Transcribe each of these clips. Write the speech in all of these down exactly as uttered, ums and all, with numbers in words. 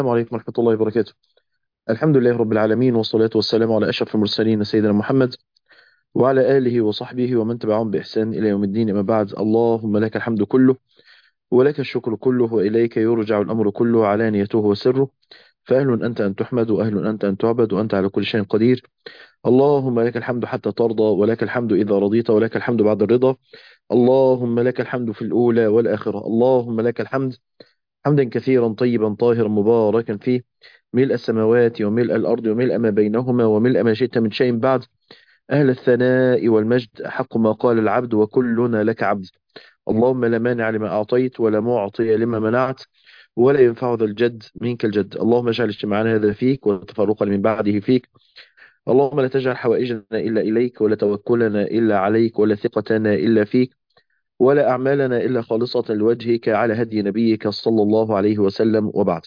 السلام عليكم ورحمة الله وبركاته. الحمد لله رب العالمين، والصلاة والسلام على أشرف المرسلين سيدنا محمد وعلى آله وصحبه ومن تبعهم بإحسان إلى يوم الدين. أما بعد، اللهم لك الحمد كله ولك الشكر كله وإليك يرجع الأمر كله، علانيته وسره. فأهل أنت أن تحمد، وأهل أنت أن تعبد، وأنت على كل شيء قدير. اللهم لك الحمد حتى ترضى، ولك الحمد إذا رضيت، ولك الحمد بعد الرضا. اللهم لك الحمد في الأولى والآخرة. اللهم لك الحمد حمدا كثيرا طيبا طاهرا مباركا فيه، ملء السماوات وملء الأرض وملء ما بينهما وملء ما شئت من شيء بعد. أهل الثناء والمجد، أحق ما قال العبد وكلنا لك عبد. اللهم لا مانع لما أعطيت ولا معطي لما منعت، ولا ينفع ذا الجد منك الجد. اللهم اجعل اجتماعنا هذا فيك وتفرقنا من بعده فيك. اللهم لا تجعل حوائجنا إلا إليك، ولا توكلنا إلا عليك، ولا ثقتنا إلا فيك، ولا أعمالنا إلا خالصة لوجهك، على هدي نبيك صلى الله عليه وسلم. وبعد،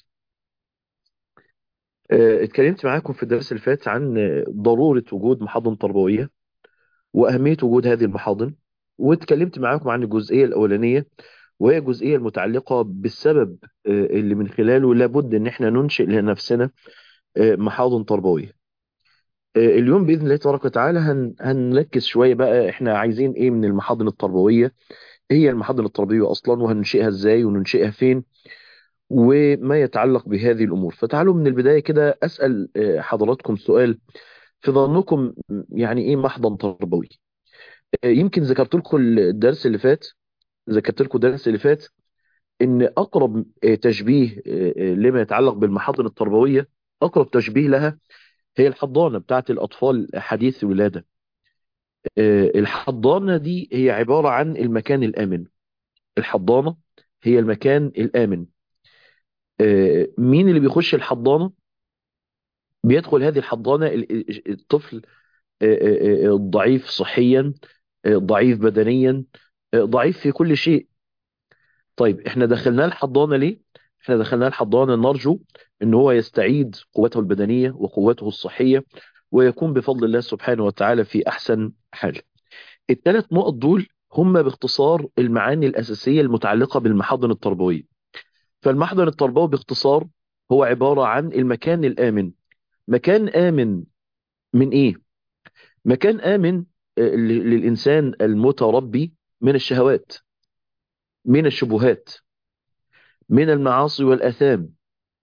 آه، اتكلمت معاكم في الدرس اللي فات عن آه، ضرورة وجود محاضن تربوية وأهمية وجود هذه المحاضن. واتكلمت معاكم عن الجزئية الأولانية، وهي الجزئية المتعلقة بالسبب آه، اللي من خلاله لابد إن احنا ننشئ لنفسنا آه، محاضن تربوية. آه، اليوم بإذن الله تبارك وتعالى هن هنركز شوية بقى احنا عايزين ايه من المحاضن التربوية، ايه هي المحاضن التربوية أصلا، وهننشئها ازاي، وننشئها فين، وما يتعلق بهذه الأمور. فتعالوا من البداية كده أسأل آه، حضراتكم سؤال. في ظنكم يعني ايه محضن تربوي؟ آه، يمكن ذكرت لكم الدرس اللي فات ذكرت لكم الدرس اللي فات ان اقرب آه، تشبيه آه، آه، لما يتعلق بالمحاضن التربويه، اقرب تشبيه لها هي الحضانه بتاعت الاطفال حديث الولاده. آه، الحضانه دي هي عباره عن المكان الامن. الحضانه هي المكان الامن. آه، مين اللي بيخش الحضانه؟ بيدخل هذه الحضانه ال- الطفل آه، آه، آه، ضعيف صحيا، آه، ضعيف بدنيا، آه، ضعيف في كل شيء. طيب احنا دخلناه الحضانة ليه؟ احنا دخلناه الحضانة نرجو ان هو يستعيد قوته البدنية وقوته الصحية، ويكون بفضل الله سبحانه وتعالى في احسن حال. الثلاث نقط دول هم باختصار المعاني الاساسية المتعلقة بالمحاضن التربوية. فالمحضن التربوي باختصار هو عبارة عن المكان الآمن. مكان آمن من ايه؟ مكان آمن آه، ل- للإنسان المتربي من الشهوات، من الشبهات، من المعاصي والآثام.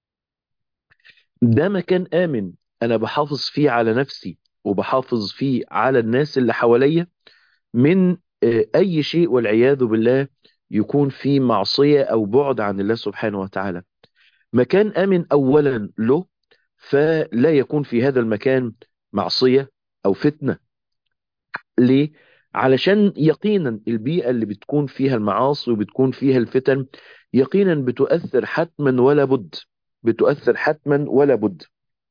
ده مكان آمن أنا بحافظ فيه على نفسي، وبحافظ فيه على الناس اللي حواليا من آه، أي شيء والعياذ بالله يكون فيه معصية أو بعد عن الله سبحانه وتعالى. مكان آمن أولا له، فلا يكون في هذا المكان معصية أو فتنة. ليه؟ علشان يقينا البيئة اللي بتكون فيها المعاصي وبتكون فيها الفتن يقينا بتؤثر حتما ولا بد، بتؤثر حتما ولا بد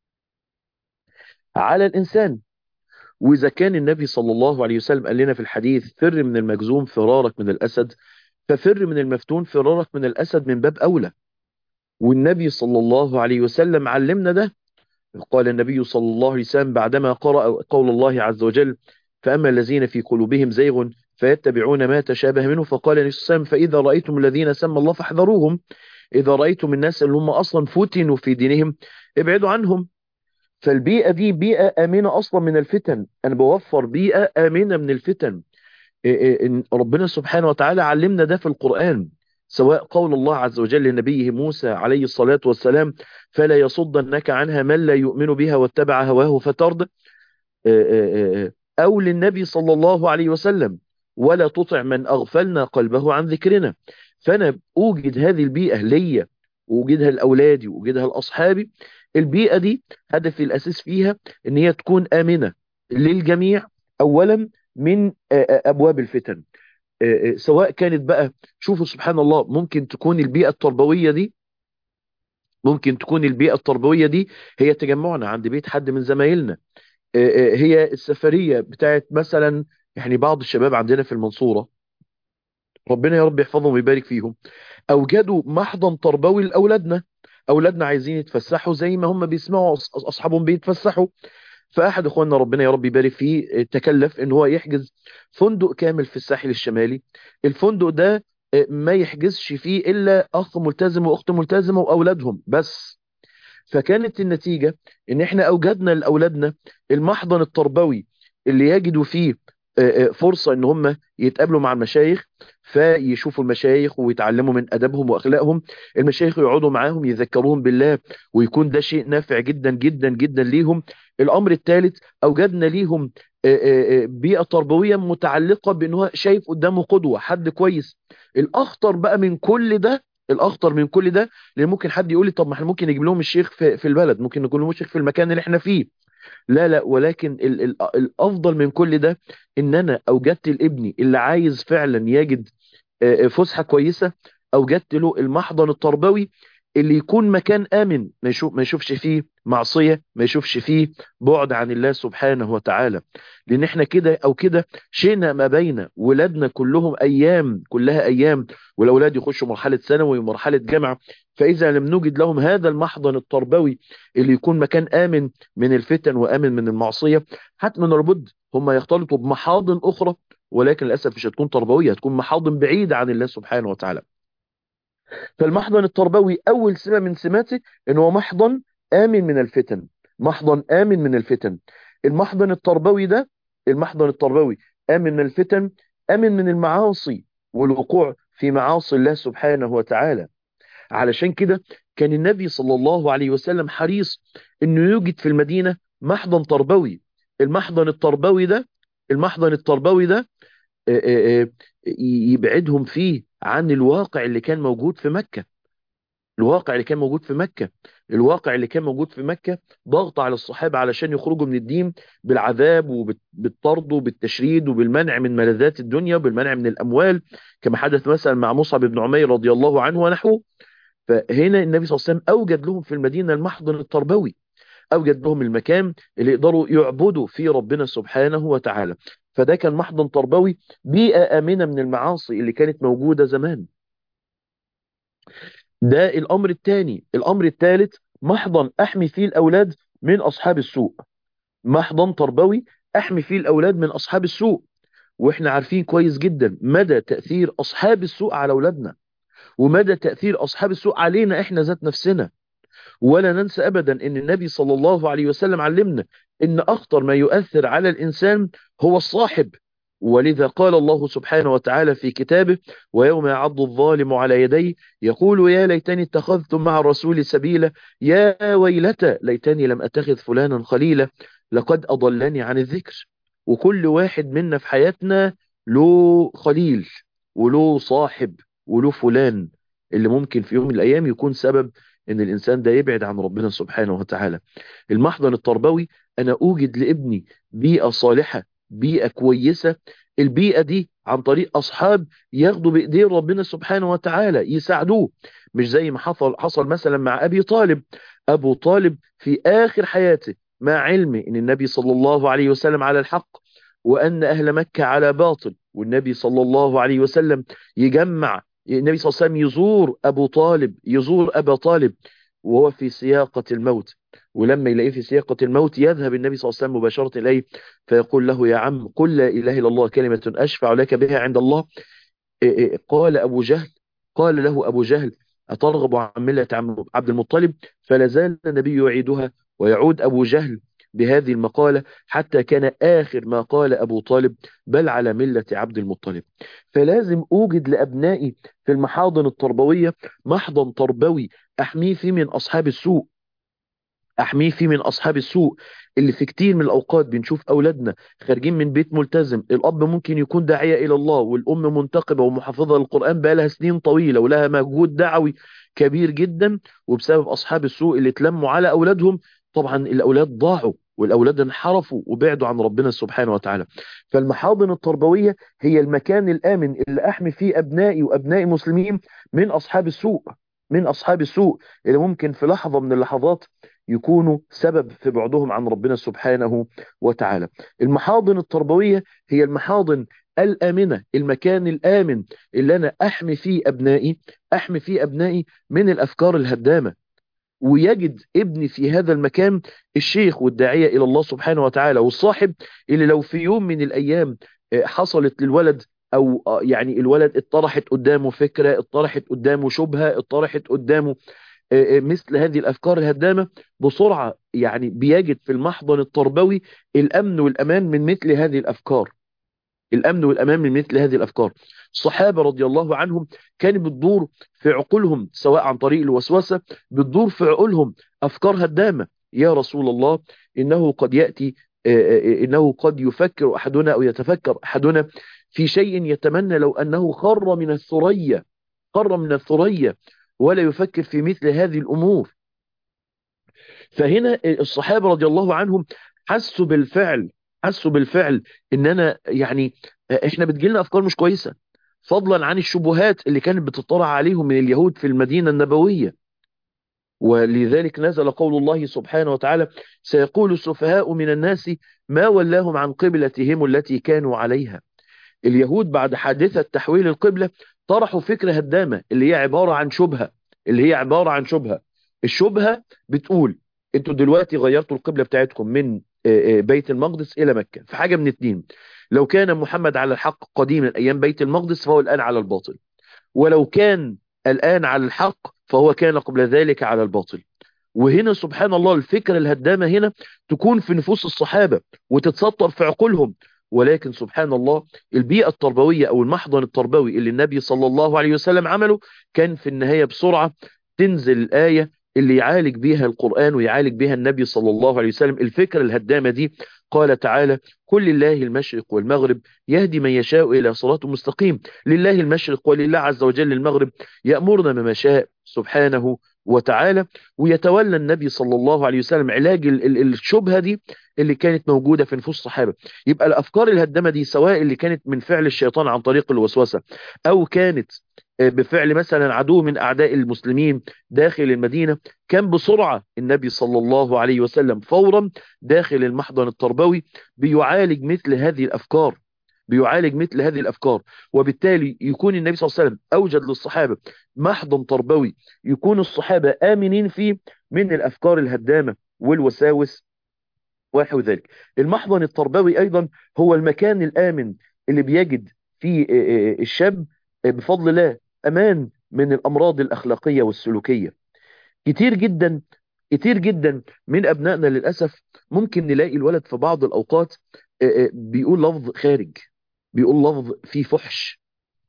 على الإنسان. وإذا كان النبي صلى الله عليه وسلم قال لنا في الحديث: فر من المجذوم فرارك من الأسد، ففر من المفتون فرارك من الأسد من باب أولى. والنبي صلى الله عليه وسلم علمنا ده. قال النبي صلى الله عليه وسلم بعدما قرأ قول الله عز وجل: فأما الذين في قلوبهم زيغ فيتبعون ما تشابه منه، فقال النبي صلى الله عليه وسلم: فإذا رأيتم الذين سمى الله فاحذروهم. إذا رأيتم الناس اللي هم أصلا فتنوا في دينهم ابعدوا عنهم. فالبيئة دي بيئة آمنة أصلا من الفتن، أنا بوفر بيئة آمنة من الفتن. إيه إيه إن ربنا سبحانه وتعالى علمنا ده في القرآن، سواء قول الله عز وجل لنبيه موسى عليه الصلاة والسلام: فلا يصدنك عنها من لا يؤمن بها واتبع هواه فترضى، إيه إيه إيه، أو للنبي صلى الله عليه وسلم: ولا تطع من أغفلنا قلبه عن ذكرنا. فأنا أوجد هذه البيئة ليا، وأوجدها لأولادي، وأوجدها لأصحابي. البيئة دي هدفي الأساس فيها إن هي تكون آمنة للجميع أولا من آه، آه، أبواب الفتن. آه، آه، سواء كانت بقى، شوفوا سبحان الله، ممكن تكون البيئة التربوية دي ممكن تكون البيئة التربوية دي هي تجمعنا عند بيت حد من زمايلنا. آه، آه، هي السفرية بتاعت مثلا، يعني بعض الشباب عندنا في المنصورة، ربنا يا رب يحفظهم ويبارك فيهم، أوجدوا محضن تربوي لأولادنا. أولادنا عايزين يتفسحوا زي ما هم بيسمعوا أص- أصحابهم بيتفسحوا. فأحد إخواننا ربنا يا رب يبارك فيه تكلف إن هو يحجز فندق كامل في الساحل الشمالي. الفندق ده ما يحجزش فيه إلا أخ ملتزم وأخت ملتزمة وأولادهم بس. فكانت النتيجة ان احنا اوجدنا لاولادنا المحضن التربوي اللي يجدوا فيه آه، آه، فرصة ان هم يتقابلوا مع المشايخ، فيشوفوا المشايخ ويتعلموا من ادبهم واخلاقهم. المشايخ يقعدوا معاهم يذكروهم بالله، ويكون ده شيء نافع جدا جدا جدا ليهم. الامر الثالث، اوجدنا ليهم آه، آه، آه، بيئة تربوية متعلقة بان هو شايف قدامه قدوة، حد كويس. الاخطر بقى من كل ده، الاخطر من كل ده، لان ممكن حد يقول لي طب ما احنا ممكن نجيب لهم الشيخ في في البلد، ممكن نجيب لهم الشيخ في المكان اللي احنا فيه. لا لا، ولكن ال ال الافضل من كل ده ان انا اوجدت لابني اللي عايز فعلا يجد آه، فسحه كويسه، اوجدت له المحضن التربوي اللي يكون مكان امن، ما يشوف ما يشوفش فيه معصيه، ما يشوفش فيه بعد عن الله سبحانه وتعالى. لان احنا كده او كده شئنا ما بين ولادنا كلهم ايام، كلها ايام، والاولاد يخشوا مرحله ثانوي ومرحله جامعه. فاذا لم نجد لهم هذا المحضن التربوي اللي يكون مكان امن من الفتن وامن من المعصيه، حتما لابد هم يختلطوا بمحاضن اخرى، ولكن للأسف مش هتكون تربوية، هتكون محاضن بعيدة عن الله سبحانه وتعالى. فالمحضن التربوي أول سمة من سماته إن هو محضن آمن من الفتن، محضن آمن من الفتن. المحضن التربوي ده، المحضن التربوي آمن من الفتن، آمن من المعاصي والوقوع في معاصي الله سبحانه وتعالى. علشان كده كان النبي صلى الله عليه وسلم حريص إنه يوجد في المدينة محضن تربوي. المحضن التربوي ده، المحضن التربوي ده آه، آه، آه، يبعدهم فيه عن الواقع اللي كان موجود في مكة. الواقع اللي كان موجود في مكة، الواقع اللي كان موجود في مكة ضغط على الصحابة علشان يخرجوا من الدين بالعذاب وبالطرد وبالتشريد وبالمنع من ملذات الدنيا وبالمنع من الأموال، كما حدث مثلا مع مصعب بن عمير رضي الله عنه ونحوه. فهنا النبي صلى الله عليه وسلم أوجد لهم في المدينة المحضن التربوي، أوجد لهم المكان اللي يقدروا يعبدوا فيه ربنا سبحانه وتعالى. فده كان محضن تربوي، بيئة آمنة من المعاصي اللي كانت موجودة زمان. ده الأمر الثاني. الأمر الثالث، محضن أحمي فيه الأولاد من أصحاب السوء. محضن تربوي أحمي فيه الأولاد من أصحاب السوء. وإحنا عارفين كويس جدا مدى تأثير أصحاب السوء على أولادنا، ومدى تأثير أصحاب السوء علينا إحنا ذات نفسنا. ولا ننسى أبدا أن النبي صلى الله عليه وسلم علمنا أن أخطر ما يؤثر على الإنسان هو الصاحب. ولذا قال الله سبحانه وتعالى في كتابه: ويوم يعض الظالم على يديه يقول يا ليتني اتخذت مع الرسول سبيلا، يا ويلتى ليتني لم أتخذ فلانا خليلا، لقد أضلني عن الذكر. وكل واحد منا في حياتنا له خليل وله صاحب وله فلان اللي ممكن في يوم من الأيام يكون سبب ان الانسان ده يبعد عن ربنا سبحانه وتعالى. المحضن التربوي، انا اوجد لابني بيئة صالحة، بيئة كويسة. البيئة دي عن طريق اصحاب ياخدوا بايدين ربنا سبحانه وتعالى يساعدوه، مش زي ما حصل حصل مثلا مع ابي طالب. ابو طالب في اخر حياته مع علمه ان النبي صلى الله عليه وسلم على الحق، وان اهل مكة على باطل، والنبي صلى الله عليه وسلم يجمع، النبي صلى الله عليه وسلم يزور أبو طالب، يزور أبا طالب وهو في سياقة الموت. ولما يلاقيه في سياقة الموت يذهب النبي صلى الله عليه وسلم مباشرة إليه فيقول له: يا عم قل لا إله إلا الله كلمة أشفع لك بها عند الله. إيه إيه، قال أبو جهل، قال له أبو جهل: أترغب عن ملة عم- عبد المطلب؟ فلا زال النبي يعيدها، ويعود أبو جهل بهذه المقالة حتى كان آخر ما قال أبو طالب: بل على ملة عبد المطلب. فلازم أوجد لأبنائي في المحاضن التربوية محضن تربوي أحميه فيه من أصحاب السوء، احميه فيه من اصحاب السوء. اللي في كتير من الاوقات بنشوف اولادنا خارجين من بيت ملتزم، الاب ممكن يكون داعية الى الله، والام منتقبة ومحافظة للقرآن بقالها سنين طويلة ولها مجهود دعوي كبير جدا، وبسبب اصحاب السوء اللي اتلموا على اولادهم طبعا الاولاد ضاعوا والاولاد انحرفوا وبعدوا عن ربنا سبحانه وتعالى. فالمحاضن التربوية هي المكان الامن اللي احمي فيه ابنائي وابناء المسلمين من اصحاب السوء، من اصحاب السوء اللي ممكن في لحظة من اللحظات يكونوا سبب في بعدهم عن ربنا سبحانه وتعالى. المحاضن التربوية هي المحاضن الآمنة، المكان الآمن اللي أنا أحمي فيه أبنائي، أحمي فيه أبنائي من الأفكار الهدامة. ويجد ابني في هذا المكان الشيخ والداعية إلى الله سبحانه وتعالى، والصاحب اللي لو في يوم من الأيام آه، حصلت للولد أو آه، يعني الولد اطرحت قدامه فكرة، اطرحت قدامه شبهة، اطرحت قدامه آه، آه، مثل هذه الأفكار الهدامة بسرعة يعني بيجد في المحضن التربوي الأمن والأمان من مثل هذه الأفكار. الأمن والأمان من مثل هذه الأفكار. الصحابة رضي الله عنهم كانت بتدور في عقولهم سواء عن طريق الوسوسة، بتدور في عقولهم أفكار هدامة. يا رسول الله، إنه قد يأتي آه، آه، إنه قد يفكر أحدنا أو يتفكر أحدنا في شيء يتمنى لو أنه خر من الثريا، خر من الثريا، ولا يفكر في مثل هذه الأمور. فهنا الصحابة رضي الله عنهم حسوا بالفعل، حسوا بالفعل ان انا يعني احنا بتجيلنا افكار مش كويسة، فضلا عن الشبهات اللي كانت بتطرح عليهم من اليهود في المدينة النبوية. ولذلك نزل قول الله سبحانه وتعالى: سيقول السفهاء من الناس ما ولاهم عن قبلتهم التي كانوا عليها. اليهود بعد حادثة تحويل القبلة طرحوا فكرة هدامة اللي هي عبارة عن شبهة، اللي هي عبارة عن شبهة. الشبهة بتقول: انتوا دلوقتي غيرتوا القبلة بتاعتكم من آه، آه، بيت المقدس إلى مكة، في حاجة من اتنين: لو كان محمد على الحق قديما أيام بيت المقدس فهو الآن على الباطل، ولو كان الآن على الحق فهو كان قبل ذلك على الباطل. وهنا سبحان الله الفكرة الهدامة هنا تكون في نفوس الصحابة وتتسطر في عقولهم. ولكن سبحان الله البيئة التربوية أو المحضن التربوي اللي النبي صلى الله عليه وسلم عمله كان في النهاية بسرعة تنزل الآية اللي يعالج بيها القرآن ويعالج بيها النبي صلى الله عليه وسلم الفكرة الهدامة دي. قال تعالى: كل لله المشرق والمغرب يهدي من يشاء إلى صراط مستقيم. لله المشرق ولله عز وجل المغرب، يأمرنا بما شاء سبحانه وتعالى. ويتولى النبي صلى الله عليه وسلم علاج ال- ال- الشبهة دي اللي كانت موجودة في نفوس الصحابة. يبقى الأفكار الهدامة دي سواء اللي كانت من فعل الشيطان عن طريق الوسوسة، أو كانت آه، بفعل مثلا عدو من أعداء المسلمين داخل المدينة، كان بسرعة النبي صلى الله عليه وسلم فورا داخل المحضن التربوي بيعالج مثل هذه الأفكار، بيعالج مثل هذه الأفكار. وبالتالي يكون النبي صلى الله عليه وسلم أوجد للصحابة محضن تربوي يكون الصحابة آمنين فيه من الأفكار الهدامة والوساوس ونحو ذلك. المحضن التربوي أيضا هو المكان الآمن اللي بيجد فيه آه، آه، الشاب آه، بفضل الله أمان من الأمراض الأخلاقية والسلوكية. كتير جدا، كتير جدا من أبنائنا للأسف ممكن نلاقي الولد في بعض الأوقات آه، آه، بيقول لفظ خارج، بيقول لفظ فيه فحش،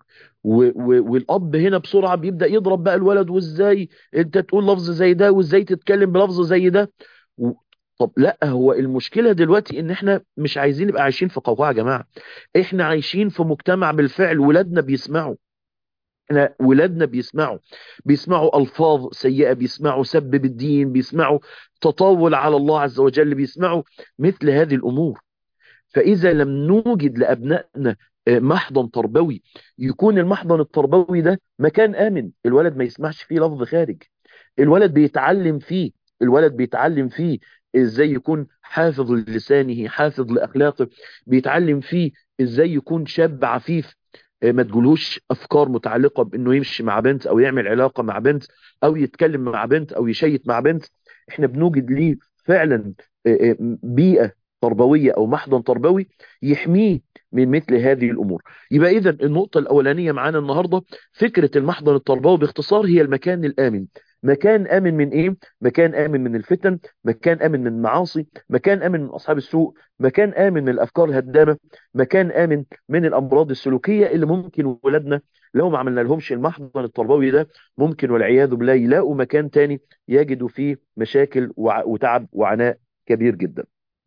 و و والاب هنا بسرعه بيبدا يضرب بقى الولد: وازاي انت تقول لفظ زي ده، وازاي تتكلم بلفظ زي ده. و... طب لا، هو المشكله دلوقتي ان احنا مش عايزين نبقى عايشين في قوقعه يا جماعه، احنا عايشين في مجتمع بالفعل ولادنا بيسمعوا، احنا ولادنا بيسمعوا، بيسمعوا الفاظ سيئه، بيسمعوا سب بالدين، بيسمعوا تطاول على الله عز وجل، بيسمعوا مثل هذه الامور. فإذا لم نوجد لأبنائنا آه، محضن تربوي، يكون المحضن التربوي ده مكان آمن الولد ما يسمعش فيه لفظ خارج، الولد بيتعلم فيه، الولد بيتعلم فيه ازاي يكون حافظ لسانه، حافظ لأخلاقه، بيتعلم فيه ازاي يكون شاب عفيف. آه، ما تقولوش أفكار متعلقة بأنه يمشي مع بنت أو يعمل علاقة مع بنت أو يتكلم مع بنت أو يشيت مع بنت. احنا بنوجد ليه فعلا آه، آه، بيئة تربوية أو محضن تربوي يحميه من مثل هذه الأمور. يبقى إذا النقطة الأولانية معانا النهاردة فكرة المحضن التربوي باختصار هي المكان الآمن. مكان آمن من إيه؟ مكان آمن من الفتن، مكان آمن من المعاصي، مكان آمن من أصحاب السوء، مكان آمن من الأفكار الهدامة، مكان آمن من الأمراض السلوكية اللي ممكن ولادنا لو ما عملنا لهمش المحضن التربوي ده ممكن والعياذ بالله يلاقوا مكان تاني يجدوا فيه مشاكل وع- وتعب وعناء كبير جدا.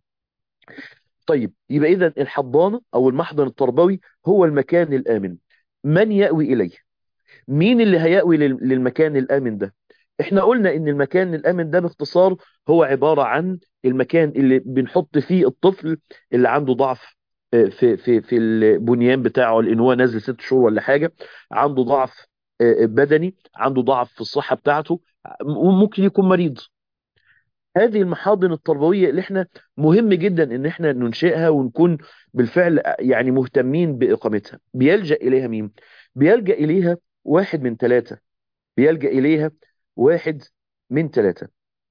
طيب يبقى إذا الحضانة أو المحضن التربوي هو المكان الآمن. من يأوي إليه؟ مين اللي هيأوي لل- للمكان الآمن ده؟ احنا قلنا ان المكان الآمن ده باختصار هو عبارة عن المكان اللي بنحط فيه الطفل اللي عنده ضعف آه، في في في البنيان بتاعه، لان هو نازل ست شهور ولا حاجة، عنده ضعف آه، بدني، عنده ضعف في الصحة بتاعته، وممكن يكون مريض. هذه المحاضن التربوية اللي احنا مهم جدا ان احنا ننشئها ونكون بالفعل يعني مهتمين بإقامتها. بيلجأ إليها مين؟ بيلجأ إليها واحد من ثلاثة، بيلجأ إليها واحد من ثلاثة.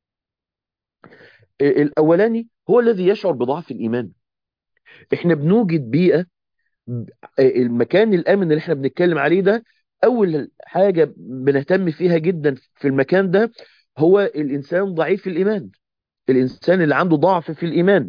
الأولاني هو الذي يشعر بضعف الإيمان. احنا بنوجد بيئة، المكان الآمن اللي احنا بنتكلم عليه ده أول حاجة بنهتم فيها جدا في المكان ده هو الإنسان ضعيف الإيمان، الإنسان اللي عنده ضعف في الإيمان.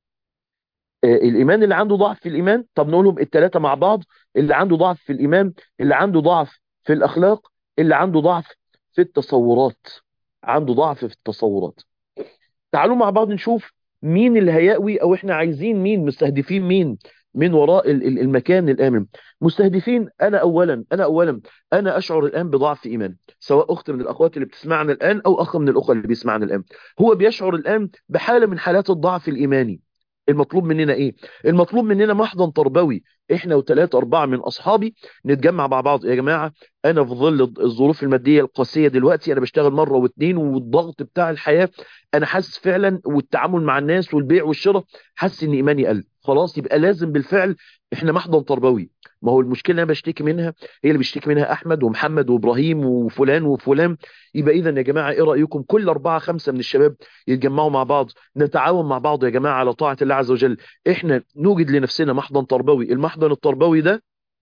آه، الإيمان اللي عنده ضعف في الإيمان، طب نقولهم الثلاثة مع بعض: اللي عنده ضعف في الإيمان، اللي عنده ضعف في الأخلاق، اللي عنده ضعف في التصورات. عنده ضعف في التصورات. تعالوا مع بعض نشوف مين اللي هيأوي، او احنا عايزين مين، مستهدفين مين من وراء ال- ال- المكان الآمن. مستهدفين انا اولا، انا اولا انا اشعر الآن بضعف ايمان، سواء اخت من الاخوات اللي بتسمعنا الآن او اخ من الاخوة اللي بيسمعنا الآن، هو بيشعر الآن بحالة من حالات الضعف الإيماني. المطلوب مننا ايه؟ المطلوب مننا محضن تربوي. احنا وثلاثة اربعة من اصحابي نتجمع مع بعض: يا جماعة، انا في ظل الظروف المادية القاسية دلوقتي، انا بشتغل مرة واتنين والضغط بتاع الحياة، انا حاسس فعلا، والتعامل مع الناس والبيع والشراء، حاسس ان ايماني قل. خلاص، يبقى لازم بالفعل احنا محضن تربوي. ما هو المشكله اللي انا بشتكي منها هي اللي بيشتكي منها احمد ومحمد وابراهيم وفلان وفلان. يبقى اذا يا جماعه، ايه رايكم كل اربعه خمسه من الشباب يتجمعوا مع بعض، نتعاون مع بعض يا جماعه على طاعه الله عز وجل، احنا نوجد لنفسنا محضن تربوي. المحضن التربوي ده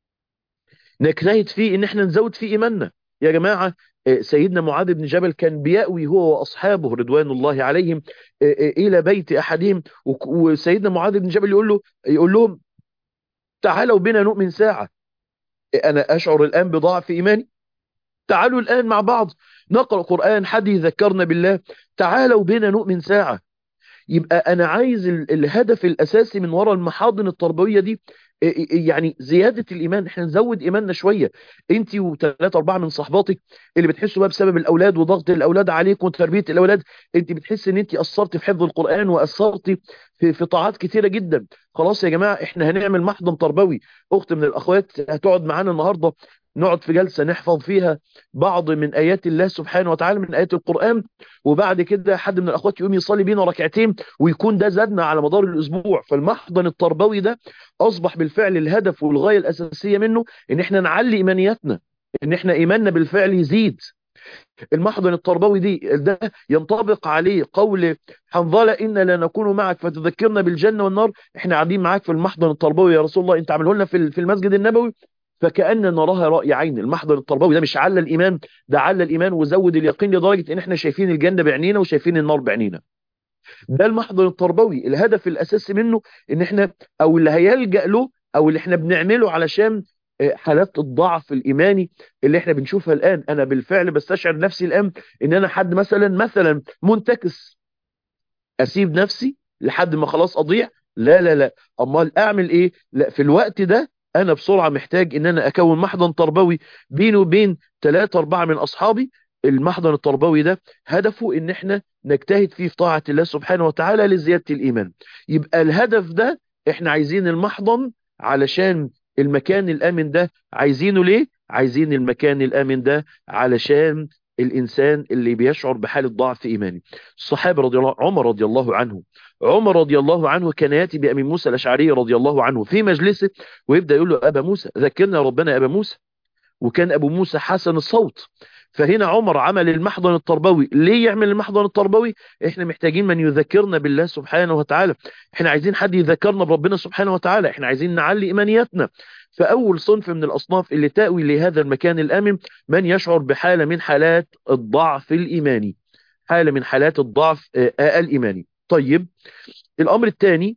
نجتهد فيه ان احنا نزود فيه ايماننا. يا جماعه، آه، سيدنا معاذ بن جبل كان بيأوي هو واصحابه رضوان الله عليهم آه، آه، الى بيت احدهم، وك- وسيدنا معاذ بن جبل يقول له يقول لهم: تعالوا بنا نؤمن ساعه. آه، انا اشعر الان بضعف ايماني، تعالوا الان مع بعض نقرأ قرآن، حد يذكرنا بالله، تعالوا بنا نؤمن ساعه. يبقى انا عايز ال- الهدف الاساسي من وراء المحاضن التربويه دي إيه- إيه- يعني زياده الايمان، احنا نزود ايماننا شويه. انت وثلاثه اربعه من صحباتك اللي بتحسوا بقى بسبب الاولاد وضغط الاولاد عليكم وتربيه الاولاد، انت بتحس ان انت قصرتي في حفظ القران وقصرتي في في طاعات كتيره جدا. خلاص يا جماعه، احنا هنعمل محضن تربوي. اخت من الاخوات هتقعد معانا النهارده، نقعد في جلسه نحفظ فيها بعض من ايات الله سبحانه وتعالى، من ايات القران، وبعد كده حد من الاخوات يقوم يصلي بينا ركعتين، ويكون ده زادنا على مدار الاسبوع. فالمحضن التربوي ده اصبح بالفعل الهدف والغايه الاساسيه منه ان احنا نعلي ايمانياتنا، ان احنا ايماننا بالفعل يزيد. المحضن التربوي دي ده ينطبق عليه قول حنظله: ان لا نكون معك فتذكرنا بالجنه والنار. احنا قاعدين معاك في المحضن التربوي يا رسول الله، انت عامله لنا في في المسجد النبوي، فكأننا نراها رأي عين. المحضن التربوي ده مش على الإيمان، ده على الإيمان وزود اليقين لدرجة إن إحنا شايفين الجنة بعينينا وشايفين النار بعينينا. ده المحضن التربوي، الهدف الاساسي منه ان احنا، او اللي هيلجأ له، او اللي احنا بنعمله علشان آه، حالات الضعف الايماني اللي احنا بنشوفها الان. انا بالفعل بستشعر نفسي الان ان انا حد مثلا مثلا منتكس، اسيب نفسي لحد ما خلاص اضيع؟ لا لا لا، امال اعمل ايه؟ لا، في الوقت ده انا بسرعه محتاج ان انا اكون محضن تربوي بيني وبين ثلاثة أربعة من أصحابي. المحضن التربوي ده هدفه إن إحنا نجتهد فيه في طاعة الله سبحانه وتعالى لزيادة الإيمان. يبقى الهدف ده، إحنا عايزين المحضن علشان المكان الآمن ده. عايزينه ليه؟ عايزين المكان الآمن ده علشان الإنسان اللي بيشعر بحالة ضعف إيماني. الصحابة رضي الله، عمر رضي الله عنه، عمر رضي الله عنه كان يأتي بأبي موسى الأشعري رضي الله عنه في مجلسه، ويبدأ يقول له: أبا موسى ذكرنا ربنا يا أبا موسى. وكان أبو موسى حسن الصوت. فهنا عمر عمل المحضن التربوي. ليه يعمل المحضن التربوي؟ احنا محتاجين من يذكرنا بالله سبحانه وتعالى، احنا عايزين حد يذكرنا بربنا سبحانه وتعالى، احنا عايزين نعلي إيمانياتنا. فأول صنف من الأصناف اللي تأوي لهذا المكان الآمن من يشعر بحالة من حالات الضعف الإيماني، حالة من حالات الضعف آه، آه، الإيماني. طيب، الأمر الثاني،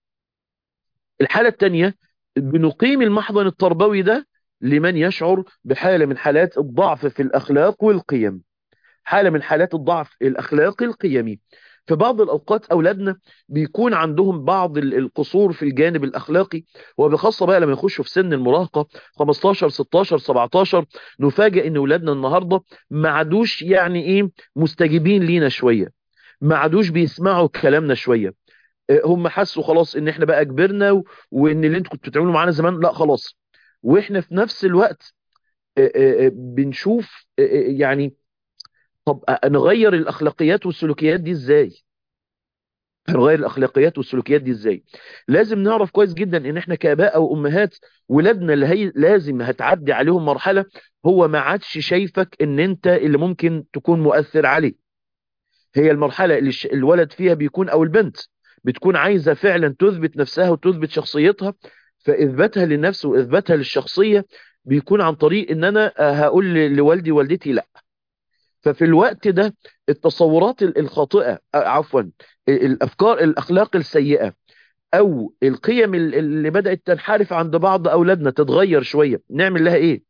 الحالة الثانية، بنقيم المحضن التربوي ده لمن يشعر بحالة من حالات الضعف في الأخلاق والقيم، حالة من حالات الضعف الأخلاقي القيمي. في بعض الأوقات أولادنا بيكون عندهم بعض ال- القصور في الجانب الأخلاقي، وبخاصة بقى لما يخشوا في سن المراهقة خمستاشر ستاشر سبعتاشر، نفاجئ إن أولادنا النهاردة ما عادوش يعني إيه مستجيبين لينا شوية، ما عادوش بيسمعوا كلامنا شوية. آه، هم حسوا خلاص ان احنا بقى كبرنا و... وان اللي انتوا كنتوا بتعملوا معانا زمان لا خلاص. واحنا في نفس الوقت آه، آه، آه، بنشوف آه، آه، يعني طب آه، نغير الاخلاقيات والسلوكيات دي ازاي؟ هنغير الاخلاقيات والسلوكيات دي ازاي؟ لازم نعرف كويس جدا ان احنا كاباء او امهات، ولادنا اللي هي لازم هتعدي عليهم مرحلة، هو ما عادش شايفك ان انت اللي ممكن تكون مؤثر عليه. هي المرحلة اللي الش- الولد فيها بيكون او البنت بتكون عايزة فعلا تثبت نفسها وتثبت شخصيتها. فاثباتها للنفس واثباتها للشخصية بيكون عن طريق ان انا آه، هقول ل- لوالدي والدتي لا، ففي الوقت ده التصورات ال- الخاطئة، آه، عفوا، الأفكار الأخلاق السيئة أو القيم ال- اللي بدأت تنحرف عند بعض أولادنا تتغير شوية، نعمل لها إيه؟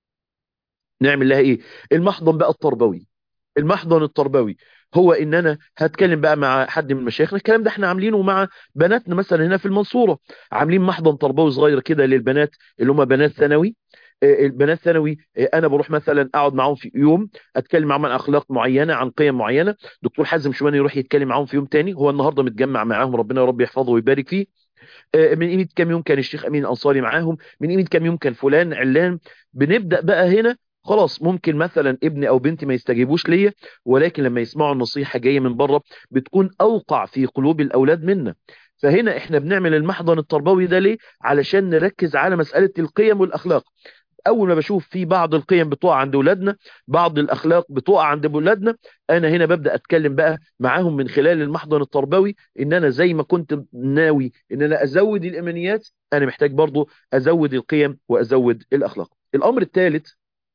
نعمل لها إيه؟ المحضن بقى التربوي. المحضن التربوي هو ان انا هتكلم بقى مع حد من مشايخنا. الكلام ده احنا عاملينه مع بناتنا مثلا هنا في المنصورة، عاملين محضن تربوي صغير كده للبنات اللي هم بنات ثانوي. آه، البنات ثانوي، آه، انا بروح مثلا اقعد معاهم في يوم اتكلم معاهم عن اخلاق معينه، عن قيم معينه. دكتور حازم شومان يروح يتكلم معاهم في يوم تاني. هو النهارده متجمع معاهم، ربنا يا رب يحفظه ويبارك فيه. آه، من قيمة كام يوم كان الشيخ أمين الأنصاري معاهم، من قيمة كام يوم كان فلان علان. بنبدأ بقى هنا خلاص، ممكن مثلا ابني أو بنتي ما يستجيبوش ليا، ولكن لما يسمعوا النصيحة جاية من بره بتكون أوقع في قلوب الأولاد منا. فهنا احنا بنعمل المحضن التربوي ده ليه؟ علشان نركز على مسألة القيم والأخلاق. اول ما بشوف في بعض القيم بتقع عند اولادنا، بعض الاخلاق بتقع عند اولادنا، انا هنا ببدا اتكلم بقى معاهم من خلال المحضن التربوي، ان انا زي ما كنت ناوي ان انا ازود الايمانيات، انا محتاج برضو ازود القيم وازود الاخلاق. الامر الثالث،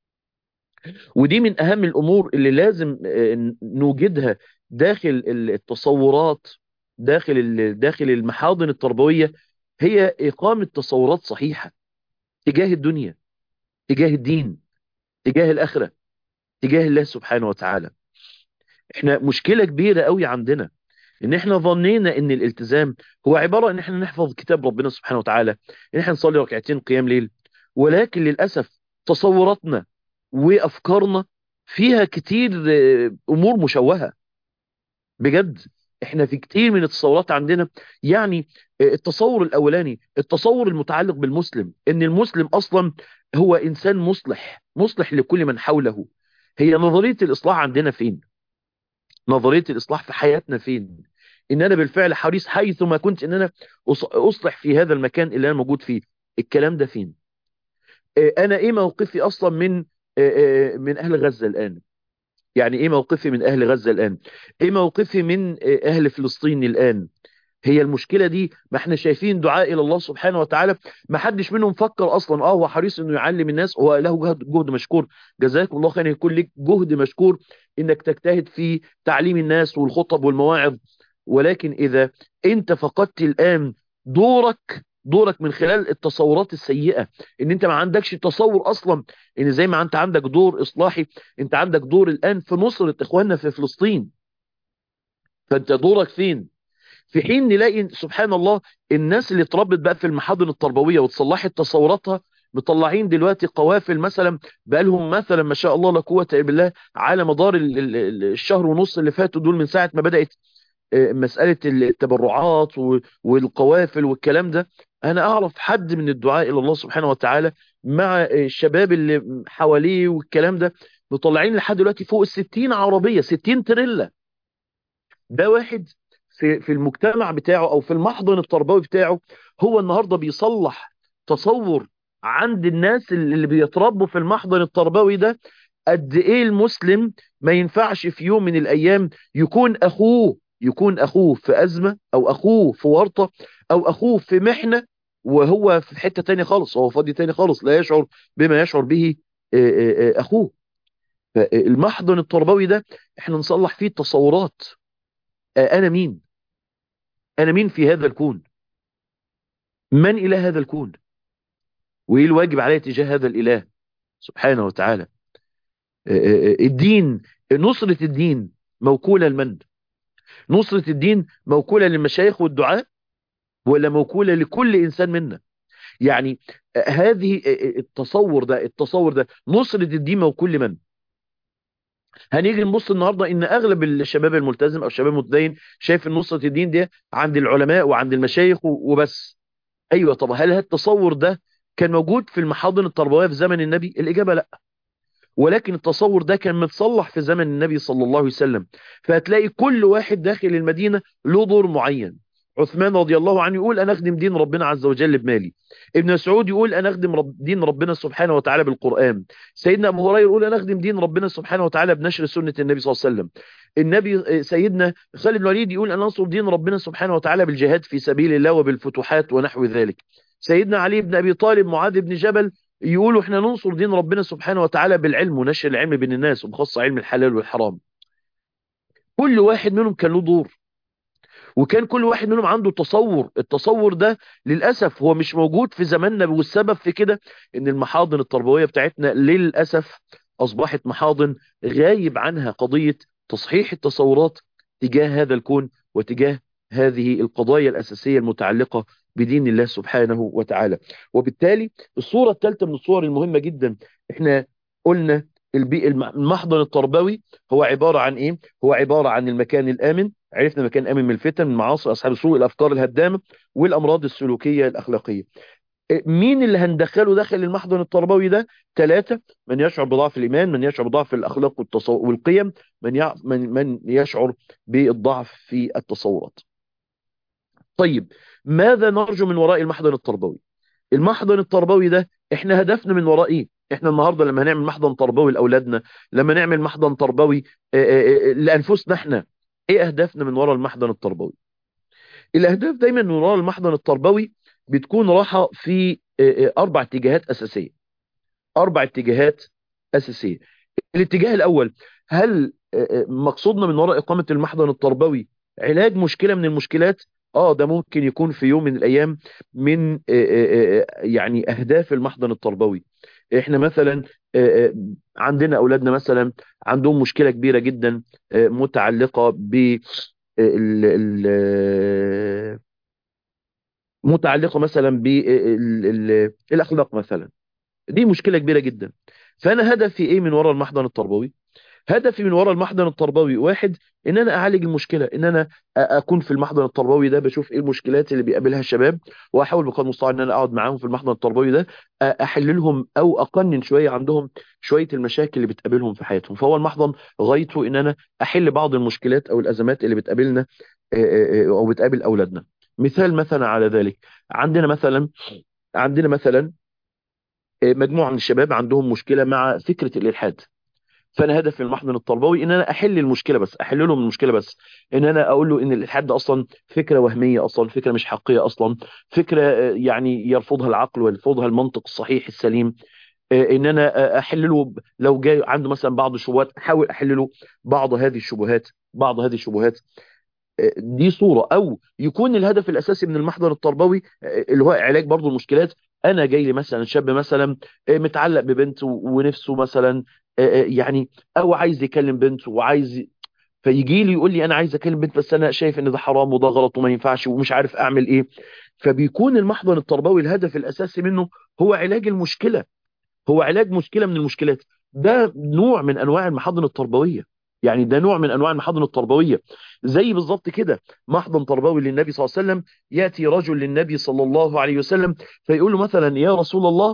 ودي من اهم الامور اللي لازم آه، نوجدها داخل التصورات، داخل ال- داخل المحاضن التربويه، هي اقامه تصورات صحيحه تجاه الدنيا، تجاه الدين، تجاه الآخرة، تجاه الله سبحانه وتعالى. احنا مشكلة كبيرة قوي عندنا ان احنا ظنينا ان الالتزام هو عبارة ان احنا نحفظ كتاب ربنا سبحانه وتعالى، ان احنا نصلي ركعتين قيام ليل. ولكن للأسف تصوراتنا وافكارنا فيها كتير آه، امور مشوهة بجد. احنا في كتير من التصورات عندنا، يعني آه، التصور الاولاني، التصور المتعلق بالمسلم، ان المسلم اصلا هو انسان مصلح، مصلح لكل من حوله. هي نظرية الاصلاح عندنا فين؟ نظرية الاصلاح في حياتنا فين؟ ان انا بالفعل حريص حيث ما كنت ان انا أص- اصلح في هذا المكان اللي انا موجود فيه. الكلام ده فين؟ آه، انا ايه موقفي اصلا من آه، آه، من اهل غزة الان؟ يعني ايه موقفي من اهل غزة الان؟ ايه موقفي من آه، اهل فلسطين الان؟ هي المشكلة دي، ما احنا شايفين دعاء إلى الله سبحانه وتعالى، ما حدش منهم فكر أصلا. اه هو حريص انه يعلم الناس، هو له جهد, جهد مشكور، جزاكم الله خير، يكون لك جهد مشكور انك تجتهد في تعليم الناس والخطب والمواعظ. ولكن إذا انت فقدت الآن دورك، دورك من خلال التصورات السيئة، ان انت ما عندكش تصور اصلا ان زي ما انت عندك دور اصلاحي، انت عندك دور الآن في نصرة اخواننا في فلسطين. فانت دورك فين؟ في حين نلاقي سبحان الله الناس اللي اتربت بقى في المحاضن التربوية وتصلحت تصوراتها، مطلعين دلوقتي قوافل مثلا بقالهم مثلا ما شاء الله لا قوة الا بالله على مدار ال- ال- ال- الشهر ونص اللي فاتوا دول، من ساعة ما بدأت آه، مسألة التبرعات و- والقوافل والكلام ده. أنا أعرف حد من الدعاء إلى الله سبحانه وتعالى مع آه، الشباب اللي حواليه والكلام ده، مطلعين لحد دلوقتي فوق الستين عربية، ستين تريلا. ده واحد في في المجتمع بتاعه او في المحضن التربوي بتاعه، هو النهارده بيصلح تصور عند الناس اللي بيتربوا في المحضن التربوي ده، قد ايه المسلم ما ينفعش في يوم من الايام يكون اخوه، يكون اخوه في ازمة، او اخوه في ورطة، او اخوه في محنة، وهو في حتة تانية خالص، هو فاضي تاني خالص، لا يشعر بما يشعر به آه، آه، آه، اخوه. فالمحضن التربوي ده احنا نصلح فيه التصورات. آه، انا مين؟ انا مين في هذا الكون؟ من اله هذا الكون؟ وايه الواجب علي تجاه هذا الاله سبحانه وتعالى؟ آه، آه، آه، الدين، نصرة الدين موكولة لمن؟ نصرة الدين موكولة للمشايخ والدعاء، ولا موكولة لكل انسان منا؟ يعني آه، هذه آه، آه، التصور ده، التصور ده نصرة الدين موكول لمن؟ هنيجي نبص النهارده ان اغلب الشباب الملتزم او الشباب المتدين شايف ان نصرة الدين ده عند العلماء وعند المشايخ و- وبس. ايوه، طب هل هذا التصور ده كان موجود في المحاضن التربويه في زمن النبي؟ الاجابه لا. ولكن التصور ده كان متصلح في زمن النبي صلى الله عليه وسلم. فهتلاقي كل واحد داخل المدينه له دور معين. عثمان رضي الله عنه يقول انا اخدم دين ربنا عز وجل بمالي. ابن مسعود يقول انا اخدم رب دين ربنا سبحانه وتعالى بالقران. سيدنا ابو هريره يقول انا اخدم دين ربنا سبحانه وتعالى بنشر سنه النبي صلى الله عليه وسلم. النبي سيدنا خالد بن الوليد يقول انا انصر دين ربنا سبحانه وتعالى بالجهاد في سبيل الله وبالفتوحات ونحو ذلك. سيدنا علي بن ابي طالب، معاذ بن جبل، يقولوا احنا ننصر دين ربنا سبحانه وتعالى بالعلم ونشر العلم بين الناس، وبخاصة علم الحلال والحرام. كل واحد منهم كان له دور، وكان كل واحد منهم عنده تصور. التصور ده للأسف هو مش موجود في زماننا، والسبب في كده ان المحاضن التربوية بتاعتنا للأسف أصبحت محاضن غايب عنها قضية تصحيح التصورات تجاه هذا الكون وتجاه هذه القضايا الأساسية المتعلقة بدين الله سبحانه وتعالى. وبالتالي الصورة الثالثة من الصور المهمة جدا، احنا قلنا البيئة المحضن التربوي هو عبارة عن ايه؟ هو عبارة عن المكان الآمن. عرفنا مكان آمن من الفتن، من معاصي أصحاب السوء، الأفكار الهدامة، والأمراض السلوكية الأخلاقية. مين اللي هندخله داخل المحضن التربوي ده؟ ثلاثة: من يشعر بضعف الإيمان، من يشعر بضعف الأخلاق والتصو... والقيم، من, يع... من من يشعر بالضعف في التصورات. طيب، ماذا نرجو من وراء المحضن التربوي؟ المحضن التربوي ده احنا هدفنا من وراء ايه؟ احنا النهارده لما هنعمل محضن تربوي لاولادنا، لما نعمل محضن تربوي آه، آه، آه، لانفسنا احنا، ايه اهدافنا من وراء المحضن التربوي؟ الاهداف دايما من وراء المحضن التربوي بتكون راحه في آه، آه، اربع اتجاهات اساسيه. اربع اتجاهات اساسيه. الاتجاه الاول: هل آه، آه، مقصودنا من وراء اقامه المحضن التربوي علاج مشكله من المشكلات؟ اه، ده ممكن يكون في يوم من الايام من آه، آه، آه، يعني اهداف المحضن التربوي. احنا مثلا آه، آه، عندنا اولادنا مثلا عندهم مشكله كبيره جدا آه، متعلقه ب ال- ال- متعلقه مثلا بالاخلاق مثلا. دي مشكله كبيره جدا. فانا هدفي ايه من وراء المحضن التربوي؟ هدفي من وراء المحضن التربوي واحد: ان انا اعالج المشكله، ان انا أ- اكون في المحضن التربوي ده بشوف ايه المشكلات اللي بيقابلها الشباب، واحاول بقدر المستطاع ان انا اقعد معاهم في المحضن التربوي ده، أ- احل لهم او اقنن شويه عندهم شويه المشاكل اللي بتقابلهم في حياتهم. فهو المحضن غايته ان انا احل بعض المشكلات او الازمات اللي بتقابلنا آه، آه، آه، او بتقابل اولادنا. مثال مثلا على ذلك: عندنا مثلا عندنا مثلا آه، مجموعه من الشباب عندهم مشكله مع فكره الالحاد. فانا هدفي من المحضن التربوي ان انا احل المشكله، بس احل لهم المشكله، بس ان انا اقول له ان الالحاد ده اصلا فكره وهميه، اصلا فكره مش حقيقيه، اصلا فكره آه، يعني يرفضها العقل ويرفضها المنطق الصحيح السليم. آه، ان انا آه، احل له ب- لو جاي عنده مثلا بعض الشبهات، احاول احل له بعض هذه الشبهات بعض هذه الشبهات. دي صورة. او يكون الهدف الاساسي من المحضر التربوي آه، اللي هو علاج برضو المشكلات. انا جاي لي مثلا شاب مثلا آه، متعلق ببنت و- ونفسه مثلا آه، آه، يعني او عايز يكلم بنت وعايز، فيجي لي يقول لي انا عايز اكلم بنت بس انا شايف ان ده حرام وده غلط وما ينفعش ومش عارف اعمل ايه. فبيكون المحضر التربوي الهدف الاساسي منه هو علاج المشكلة، هو علاج مشكلة من المشكلات. ده نوع من انواع المحاضن التربوية. يعني ده نوع من انواع المحاضن التربوية. زي بالظبط كده محضن تربوي للنبي صلى الله عليه وسلم. يأتي رجل للنبي صلى الله عليه وسلم فيقول له مثلا: يا رسول الله،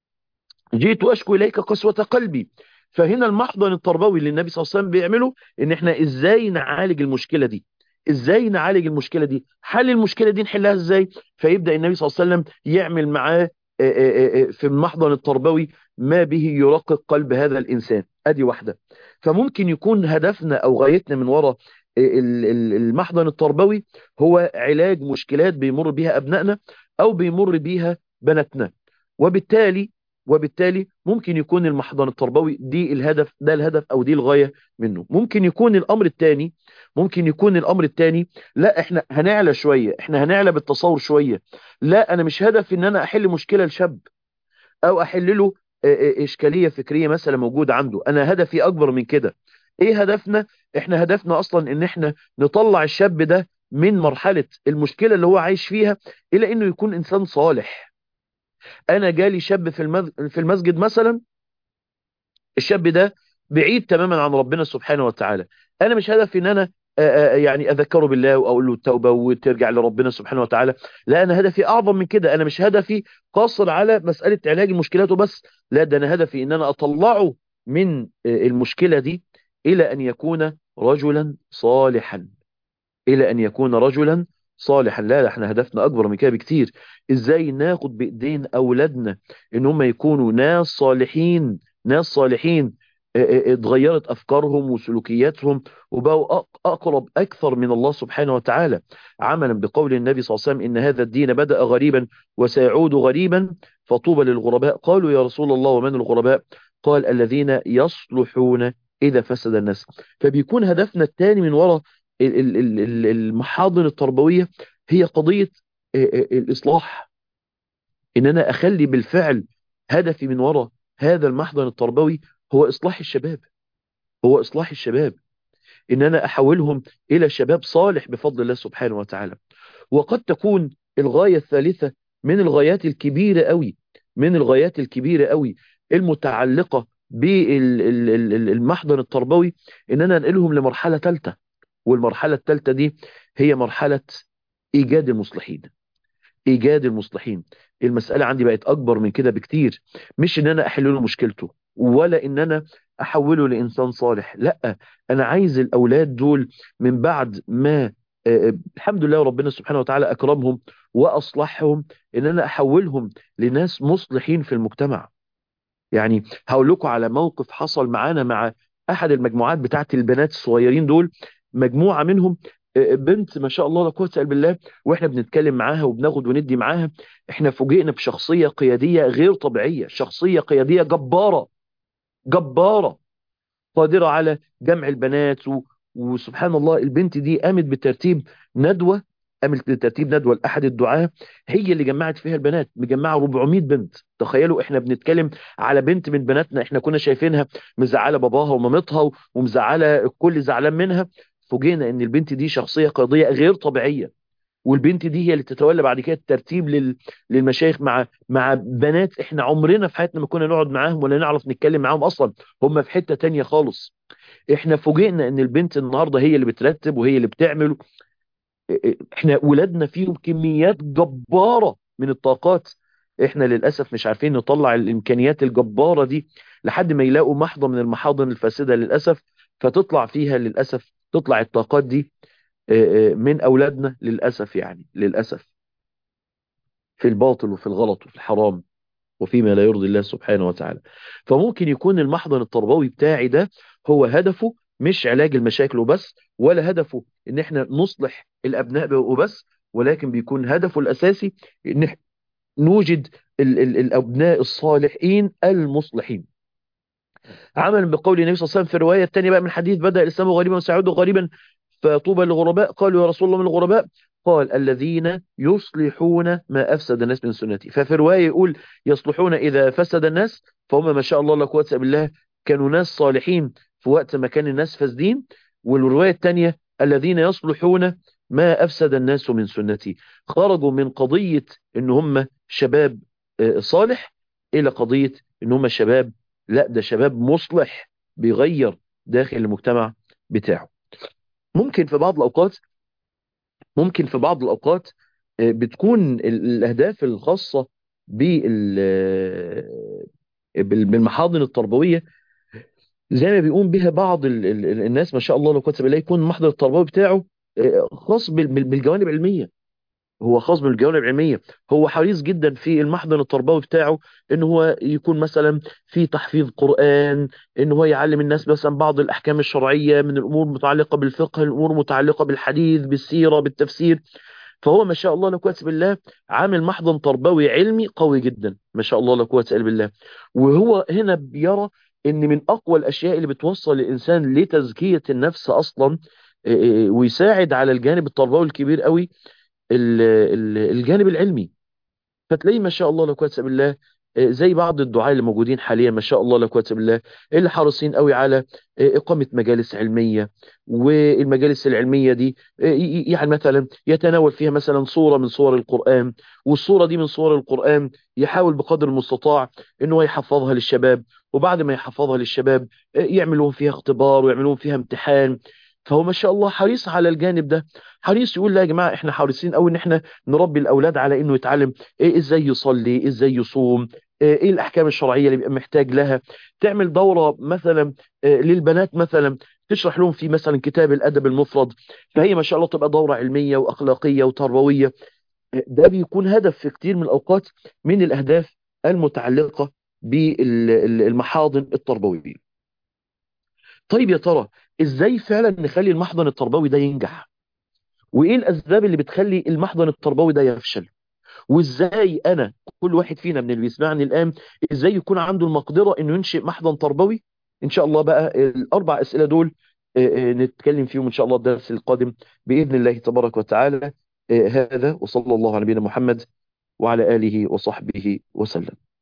جئت أشكو إليك قسوة قلبي. فهنا المحضن التربوي اللي النبي صلى الله عليه وسلم بيعمله إن إحنا إزاي نعالج المشكلة دي، إزاي نعالج المشكلة دي، حل المشكلة دي نحلها إزاي. فيبدأ النبي صلى الله عليه وسلم يعمل معاه آه، آه، آه، في المحضن التربوي ما به يرقق قلب هذا الإنسان. أدي واحدة. فممكن يكون هدفنا أو غايتنا من وراء ال- ال- المحضن التربوي هو علاج مشكلات بيمر بيها أبنائنا أو بيمر بيها بناتنا. وبالتالي وبالتالي ممكن يكون المحضن التربوي دي الهدف، ده الهدف او دي الغاية منه. ممكن يكون الامر الثاني ممكن يكون الامر الثاني لا، احنا هنعلى شوية، احنا هنعلى بالتصور شوية. لا، انا مش هدفي ان انا احل مشكلة لشاب او احل له آه، آه، اشكالية فكرية مثلا موجودة عنده. انا هدفي اكبر من كده. ايه هدفنا؟ احنا هدفنا اصلا ان احنا نطلع الشاب ده من مرحلة المشكلة اللي هو عايش فيها الى انه يكون انسان صالح. انا جالي شاب في المز... في المسجد مثلا، الشاب ده بعيد تماما عن ربنا سبحانه وتعالى. انا مش هدفي ان انا آه، آه، يعني اذكره بالله واقول له التوبه وترجع لربنا سبحانه وتعالى. لا، انا هدفي اعظم من كده. انا مش هدفي قاصر على مساله علاج مشكلاته بس. لا، ده انا هدفي ان انا اطلعه من آه، المشكله دي الى ان يكون رجلا صالحا، الى ان يكون رجلا صالحا. لا، ده احنا هدفنا اكبر من كده بكتير. ازاي ناخد بايدين اولادنا ان هم يكونوا ناس صالحين، ناس صالحين اتغيرت أفكارهم وسلوكياتهم، وبقوا أق- أقرب أكثر من الله سبحانه وتعالى، عملا بقول النبي صلى الله عليه وسلم: إن هذا الدين بدأ غريبا وسيعود غريبا، فطوبى للغرباء. قالوا: يا رسول الله ومن الغرباء؟ قال: الذين يصلحون إذا فسد الناس. فبيكون هدفنا الثاني من وراء ال- ال- ال- ال- المحاضن التربوية هي قضية الإصلاح، إن أنا أخلي بالفعل هدفي من وراء هذا المحضن التربوي هو إصلاح الشباب، هو إصلاح الشباب، إن أنا أحولهم إلى شباب صالح بفضل الله سبحانه وتعالى. وقد تكون الغاية الثالثة من الغايات الكبيرة قوي، من الغايات الكبيرة قوي المتعلقة بالمحضن التربوي، إن أنا أنقلهم لمرحلة ثالثة. والمرحلة الثالثة دي هي مرحلة إيجاد المصلحين، ايجاد المصلحين. المسألة عندي بقت اكبر من كده بكتير، مش ان انا احل له مشكلته ولا ان انا احوله لانسان صالح، لا، انا عايز الاولاد دول من بعد ما آه، آه، الحمد لله ربنا سبحانه وتعالى اكرمهم واصلحهم، ان انا احولهم لناس مصلحين في المجتمع. يعني هقول لكم على موقف حصل معانا مع احد المجموعات بتاعت البنات الصغيرين دول. مجموعة منهم آه، بنت ما شاء الله لا قوة الا بالله، واحنا بنتكلم معاها وبناخد وندي معاها، احنا فوجئنا بشخصية قيادية غير طبيعية، شخصية قيادية جبارة، جبارة، قادرة على جمع البنات و... وسبحان الله البنت دي قامت بترتيب ندوة، قامت بترتيب ندوة لأحد الدعاة، هي اللي جمعت فيها البنات، مجمعة أربعمائة بنت. تخيلوا احنا بنتكلم على بنت من بناتنا احنا كنا شايفينها مزعلة باباها ومامتها ومزعلة الكل زعلان منها، فوجئنا ان البنت دي شخصية قيادية غير طبيعية. والبنت دي هي اللي تتولى بعد كده الترتيب لل... للمشايخ مع مع بنات احنا عمرنا في حياتنا ما كنا نقعد معاهم ولا نعرف نتكلم معاهم اصلا، هم في حتة تانية خالص. احنا فوجئنا ان البنت النهارده هي اللي بترتب وهي اللي بتعمل. احنا ولادنا فيهم كميات جبارة من الطاقات، احنا للأسف مش عارفين نطلع الامكانيات الجبارة دي لحد ما يلاقوا محضة من المحاضن الفاسدة للأسف، فتطلع فيها للأسف تطلع الطاقات دي اه، اه، من أولادنا للأسف، يعني للأسف في الباطل وفي الغلط وفي الحرام وفيما لا يرضي الله سبحانه وتعالى. فممكن يكون المحضن التربوي بتاعي ده هو هدفه مش علاج المشاكل وبس، ولا هدفه ان احنا نصلح الابناء وبس، ولكن بيكون هدفه الاساسي ان إحنا نوجد ال ال الابناء الصالحين المصلحين، عملا بقول النبي صلى الله عليه وسلم في الرواية الثانية بقى من حديث: بدأ الإسلام غريبا وسيعود غريبا، فطوبى للغرباء. قالوا: يا رسول الله من الغرباء؟ قال: الذين يصلحون ما أفسد الناس من سنتي. ففي رواية يقول يصلحون إذا فسد الناس، فهم ما شاء الله لا قوة إلا بالله كانوا ناس صالحين في وقت ما كان الناس فاسدين. والرواية الثانية: الذين يصلحون ما أفسد الناس من سنتي، خرجوا من قضية إن هم شباب آه، صالح إلى قضية إن هم شباب، لا ده شباب مصلح بيغير داخل المجتمع بتاعه. ممكن في بعض الأوقات ممكن في بعض الأوقات آه، بتكون ال- الأهداف الخاصة بال- آه، بال- بالمحاضن التربوية زي ما بيقوم بها بعض ال- ال- الناس ما شاء الله لو كتب الله، يكون المحضن التربوي بتاعه آه، خاص بال- بال- بالجوانب العلمية، هو خاص بالجوانب العلمية. هو حريص جدا في المحضن التربوي بتاعه ان هو يكون مثلا في تحفيظ قرآن، ان هو يعلم الناس مثلا بعض الاحكام الشرعية من الامور المتعلقة بالفقه، الامور المتعلقة بالحديث بالسيرة بالتفسير. فهو ما شاء الله لا قوة إلا بالله عامل محضن تربوي علمي قوي جدا، ما شاء الله لا قوة الا بالله. وهو هنا بيرى ان من اقوى الاشياء اللي بتوصل الانسان لتزكية النفس اصلا إيه، ويساعد على الجانب التربوي الكبير قوي ال- ال- الجانب العلمي. فتلاقيه ما شاء الله لا قوه الا بالله آه، زي بعض الدعاة اللي موجودين حاليا ما شاء الله لا قوه الا بالله، اللي حريصين قوي على آه، إقامة مجالس علمية. والمجالس العلمية دي آه، ي- ي- يعني مثلا يتناول فيها مثلا صورة من صور القرآن، والصورة دي من صور القرآن يحاول بقدر المستطاع انه يحفظها للشباب، وبعد ما يحفظها للشباب آه، يعملون فيها اختبار ويعملون فيها امتحان. فهو ما شاء الله حريص على الجانب ده، حريص يقول: لا يا جماعة احنا حريصين قوي ان احنا نربي الاولاد على انه يتعلم ايه، ازاي يصلي، إيه ازاي يصوم، ايه إيه الاحكام الشرعيه اللي بيبقى محتاج لها. تعمل دوره مثلا آه، للبنات مثلا، تشرح لهم في مثلا كتاب الادب المفرد، فهي ما شاء الله تبقى دوره علميه واخلاقيه وتربويه. آه، ده بيكون هدف في كتير من الاوقات من الاهداف المتعلقه بالمحاضن التربويه. طيب يا ترى ازاي فعلا نخلي المحضن التربوي ده ينجح؟ وايه الاسباب اللي بتخلي المحضن التربوي ده يفشل؟ وازاي انا، كل واحد فينا من اللي بيسمعني الان، ازاي يكون عنده المقدرة انه ينشئ محضن تربوي؟ ان شاء الله بقى الاربع اسئلة دول آه، آه، نتكلم فيهم ان شاء الله الدرس القادم باذن الله تبارك وتعالى. آه، هذا وصلى الله على نبينا محمد وعلى اله وصحبه وسلم.